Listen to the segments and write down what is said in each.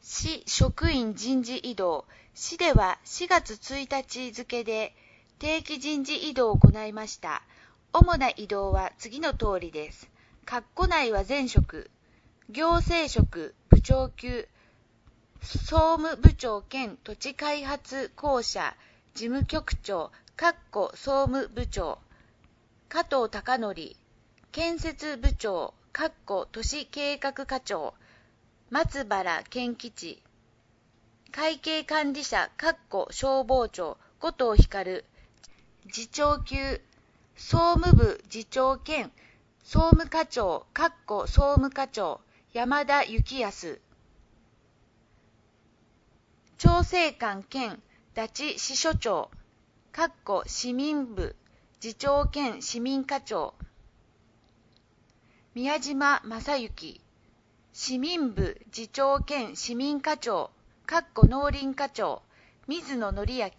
市職員人事異動。市では4月1日付で定期人事異動を行いました。主な異動は次の通りです。括弧内は全職、行政職、部長級、総務部長兼土地開発公社事務局長、括弧総務部長、加藤孝則、建設部長、括弧都市計画課長、松原健吉、会計管理者、括弧消防庁、後藤光、次長級、総務部次長兼総務課長、括弧総務課長、山田幸康、調整官兼立ち支所長、括弧市民部次長兼市民課長、宮島正幸、市民部次長兼市民課長、括弧農林課長、水野則明、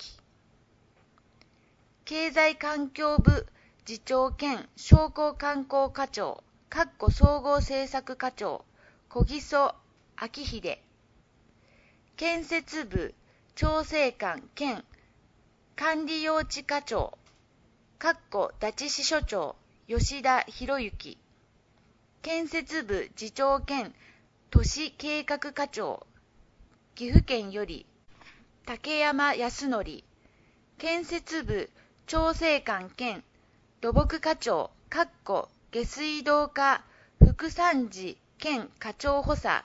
経済環境部次長兼商工観光課長、括弧総合政策課長、小木曽明秀、建設部調整官兼管理用地課長、括弧立ち支所長、吉田博之、建設部次長兼都市計画課長、岐阜県より竹山康則、建設部調整官兼土木課長、括弧下水道課副参事兼課長補佐、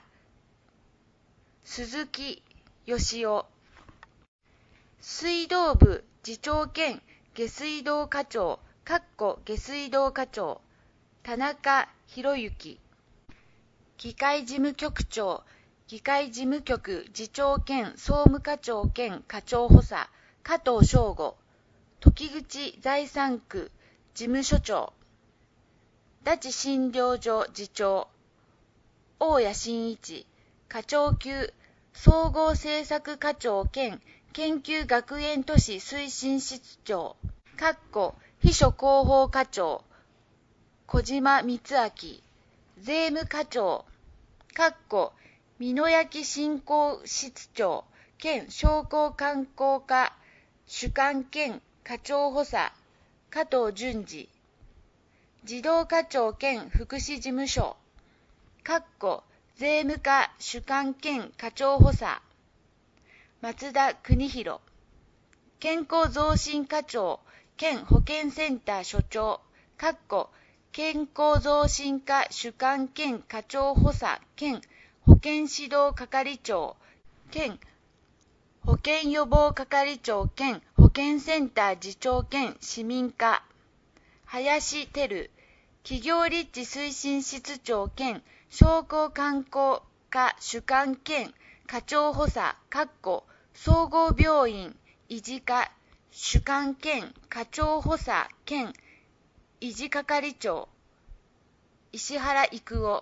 鈴木義夫、水道部次長兼下水道課長、括弧下水道課長、田中博之、議会事務局長、議会事務局次長兼総務課長兼課長補佐、加藤彰吾、時口財産区事務所長、立ち診療所次長、大谷真一、課長級総合政策課長兼研究学園都市推進室長、括弧秘書広報課長、小島光明、税務課長、括弧美濃焼振興室長兼商工観光課主幹兼課長補佐、加藤淳二、児童課長兼福祉事務所、括弧税務課主幹兼課長補佐、松田邦弘、健康増進課長兼保健センター所長、括弧健康増進課主幹兼課長補佐兼保健指導係長兼保健予防係長兼保健センター次長兼市民課、林照、企業立地推進室長兼商工観光課主幹兼課長補佐、括弧総合病院維持課主幹兼課長補佐兼維持係長、石原育夫、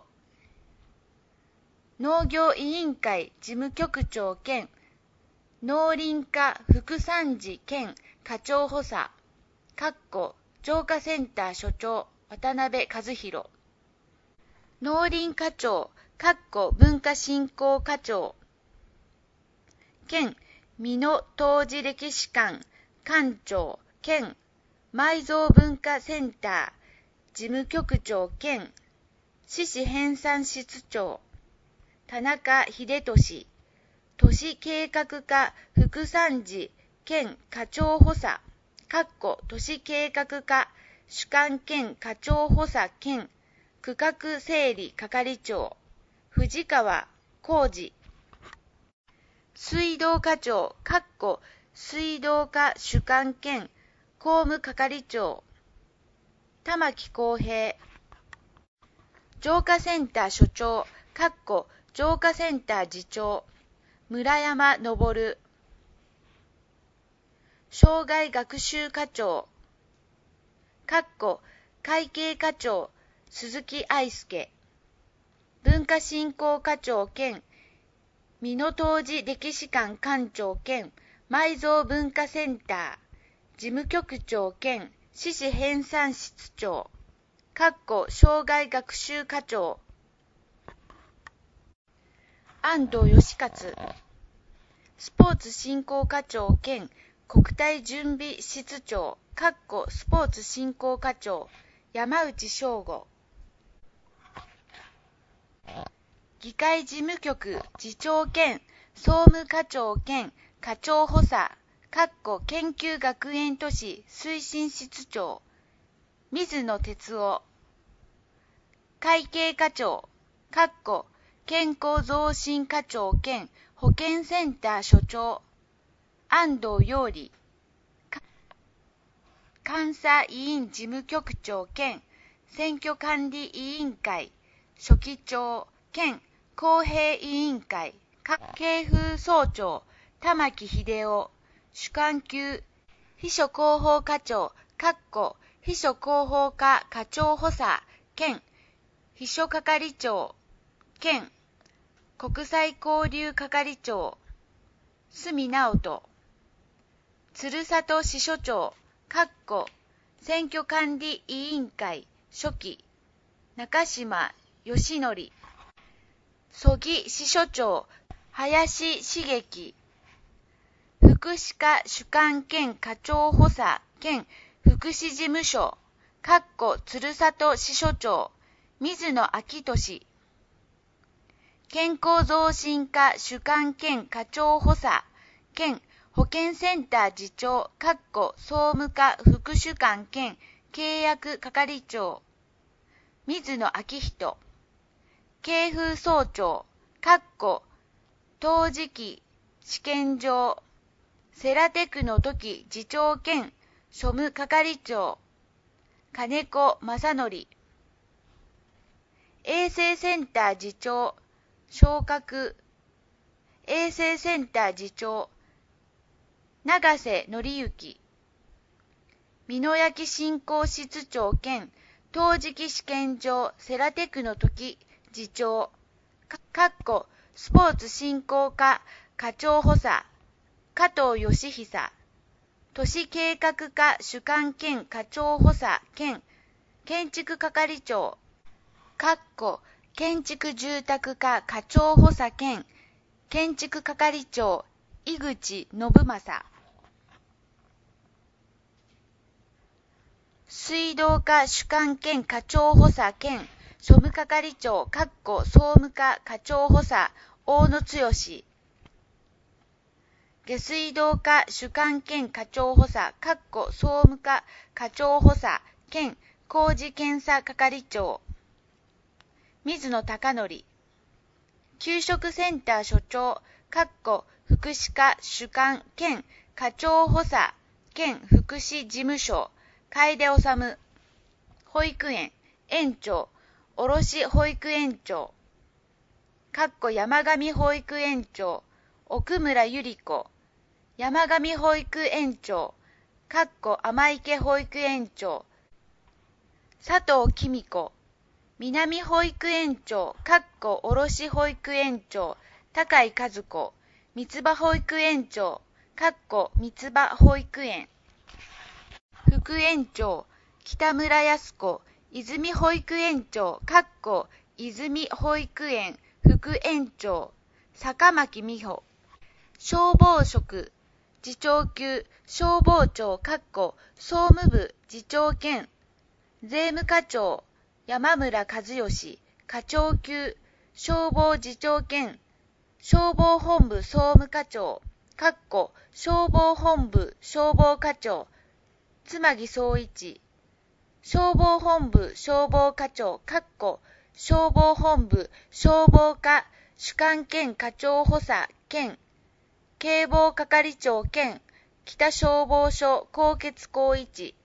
農業委員会事務局長兼農林課副参事兼課長補佐、括弧浄化センター所長渡辺和弘、農林課長、括弧文化振興課長兼美濃陶磁歴史館館長兼埋蔵文化センター事務局長兼市史編纂室長田中秀俊、都市計画課副参事兼課長補佐、括弧都市計画課主幹兼課長補佐兼区画整理係長藤川浩二、水道課長、括弧水道課主幹兼公務係長玉木康平、浄化センター所長、括弧浄化センター次長村山昇、生涯学習課長、括弧会計課長鈴木愛介、文化振興課長兼美濃陶磁歴史館館長兼埋蔵文化センター事務局長兼市史編纂室長、括弧生涯学習課長安藤義勝。スポーツ振興課長兼国体準備室長スポーツ振興課長山内翔吾。議会事務局次長兼総務課長兼課長補佐研究学園都市推進室長水野哲夫。会計課長健康増進課長兼保健センター所長安藤陽里。監査委員事務局長兼選挙管理委員会書記長兼公平委員会経風総長玉木秀夫。主幹級秘書広報課長秘書広報課課長補佐兼秘書係長兼国際交流係長角直人。鶴里支所長選挙管理委員会書記中島義則。曽木支所長林茂樹。福祉課主幹兼課長補佐兼福祉事務所鶴里支所長水野昭俊。健康増進課主幹兼課長補佐兼保健センター次長総務課副主幹兼契約係長水野昭人。経風総長陶磁器試験場セラテクの時次長兼庶務係長金子正則。衛生センター次長昇格衛生センター次長永瀬則之。美濃焼振興室長兼陶磁器試験場セラテクの時次長スポーツ振興課課長補佐加藤義久。都市計画課主幹兼課長補佐兼建築係長建築住宅課課長補佐兼建築係長井口信正。水道課主幹兼課長補佐兼庶務係長総務課課長補佐大野剛。下水道課主幹兼課長補佐総務課課長補佐兼工事検査係長水野貴則。給食センター所長福祉課主幹兼課長補佐兼福祉事務所楓治。保育園園長卸保育園長山上保育園長奥村百合子。山上保育園長天池保育園長佐藤紀美子。南保育園長卸保育園長高井和子。三葉保育園長三葉保育園。副園長北村康子。泉保育園長泉保育園副園長坂巻美穂。消防職次長級消防庁総務部次長兼税務課長山村和義。課長級消防次長兼消防本部総務課長消防本部消防課長妻木総一。消防本部消防課長消防本部消防課主幹兼課長補佐兼警防係長兼北消防署高傑光一。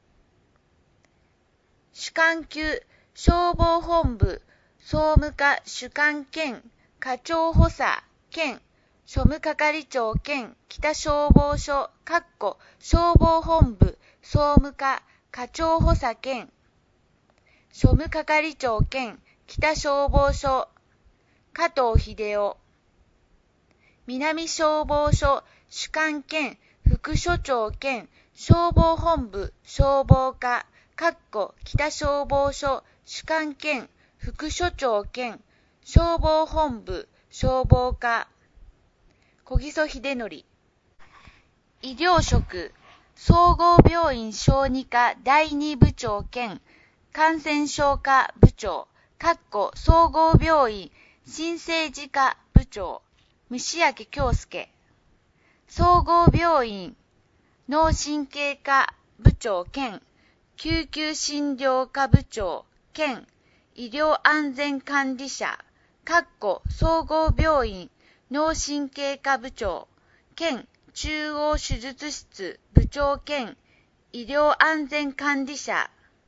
主幹級消防本部総務課主幹兼課長補佐兼庶務係長兼北消防署消防本部総務課課長補佐兼庶務係長兼北消防署加藤秀夫。南消防署主幹兼副署長兼消防本部消防課北消防署主幹兼副署長兼消防本部消防課、小木曽秀則。医療職、総合病院小児科第2部長兼感染症科部長、総合病院新生児科部長、虫明京介。総合病院脳神経科部長兼救急診療科部長兼医療安全管理者、総合病院脳神経科部長兼中央手術室部長兼医療安全管理者。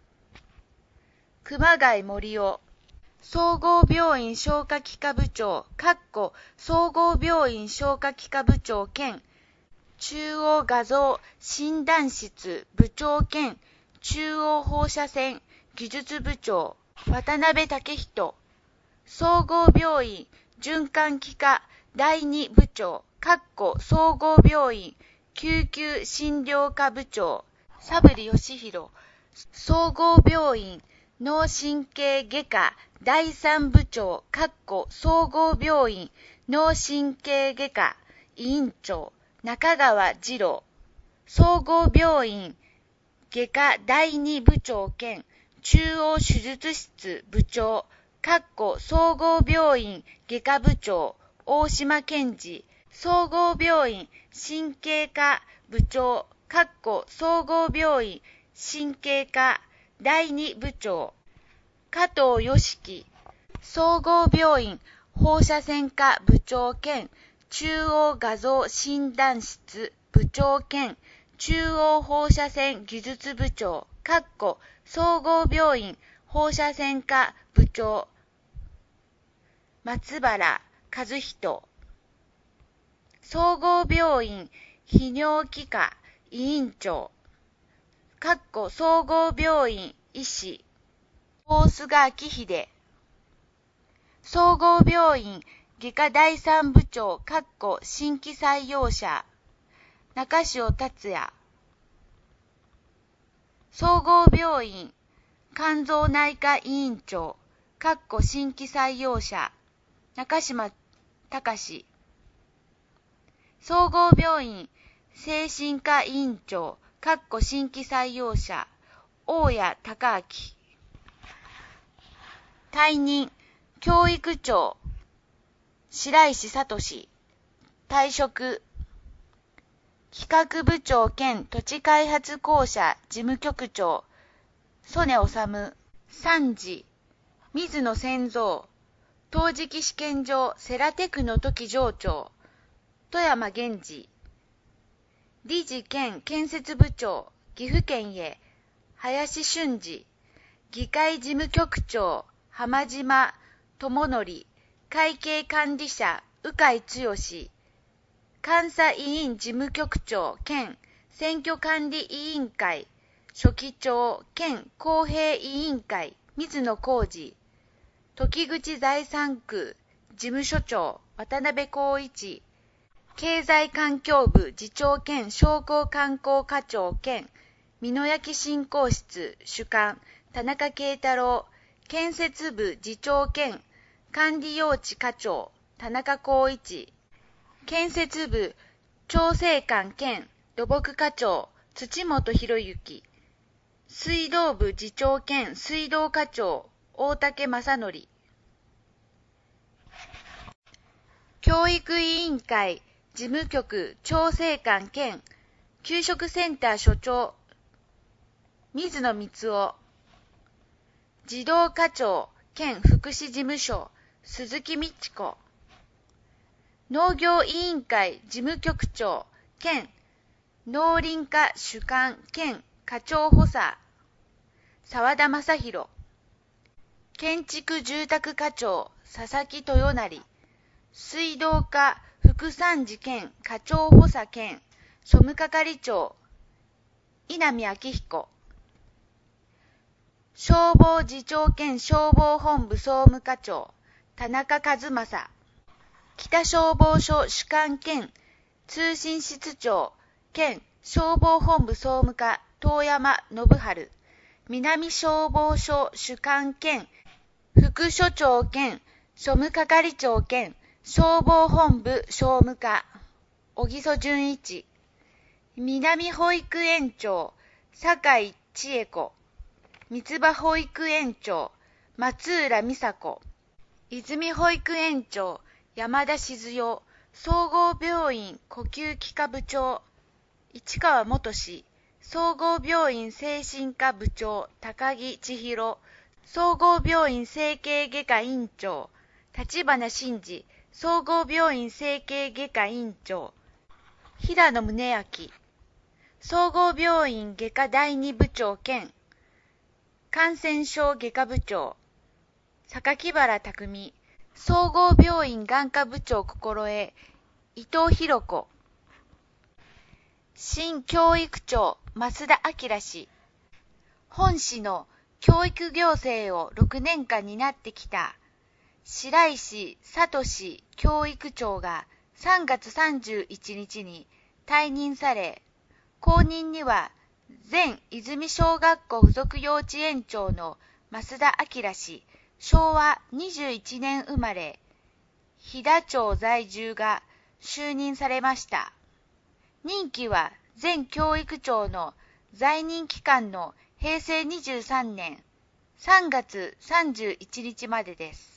熊谷森夫、総合病院消化器科部長、総合病院消化器科部長兼中央画像診断室部長兼中央放射線技術部長、渡辺武人。総合病院循環器科第2部長、総合病院救急診療科部長、佐振義弘。総合病院脳神経外科第3部長、総合病院脳神経外科委員長、中川二郎。総合病院外科第2部長兼中央手術室部長、総合病院外科部長、大島健二。総合病院神経科部長、総合病院神経科第2部長、加藤良樹。総合病院放射線科部長兼中央画像診断室部長兼中央放射線技術部長、総合病院放射線科部長、松原和人。総合病院泌尿器科委員長、総合病院医師、大須賀明秀。総合病院外科第3部長、新規採用者、中潮達也。総合病院肝臓内科委員長、新規採用者、中島隆。総合病院精神科委員長、新規採用者、大谷隆明。退任、教育長、白石聡。退職、企画部長兼土地開発公社事務局長、曽根治。参事、水野千蔵。陶磁器試験場セラテクノ時場長、富山源次。理事兼建設部長、岐阜県へ、林俊二。議会事務局長、浜島智則。会計管理者、鵜飼剛。監査委員事務局長兼選挙管理委員会書記長兼公平委員会、水野浩二。時口財産区事務所長、渡辺光一。経済環境部次長兼商工観光課長兼美濃焼振興室主幹、田中慶太郎。建設部次長兼管理用地課長、田中光一。建設部調整官兼土木課長、土本博之。水道部次長兼水道課長、大竹正則。教育委員会事務局調整官兼給食センター所長、水野光夫。児童課長兼福祉事務所、鈴木美智子。農業委員会事務局長兼農林課主幹兼課長補佐、沢田正宏。建築住宅課長、佐々木豊成。水道課副参事兼課長補佐兼庶務係長、稲見明彦。消防次長兼消防本部総務課長、田中和正。北消防署主幹兼通信室長兼消防本部総務課、遠山信春。南消防署主幹兼副署長兼庶務係長兼消防本部商務課、小木曽純一。南保育園長、酒井千恵子。三葉保育園長、松浦美佐子。泉保育園長、山田静代。総合病院呼吸器科部長、市川元氏。総合病院精神科部長、高木千尋。総合病院整形外科院長、立花真嗣。総合病院整形外科院長、平野宗明。総合病院外科第二部長兼感染症外科部長、榊原匠。総合病院眼科部長心得、伊藤博子。新教育長、増田明氏。本市の教育行政を6年間担ってきた白石聡教育長が3月31日に退任され、後任には前泉小学校附属幼稚園長の増田明氏、昭和21年生まれ、飛騨町在住が就任されました。任期は前教育長の在任期間の平成23年3月31日までです。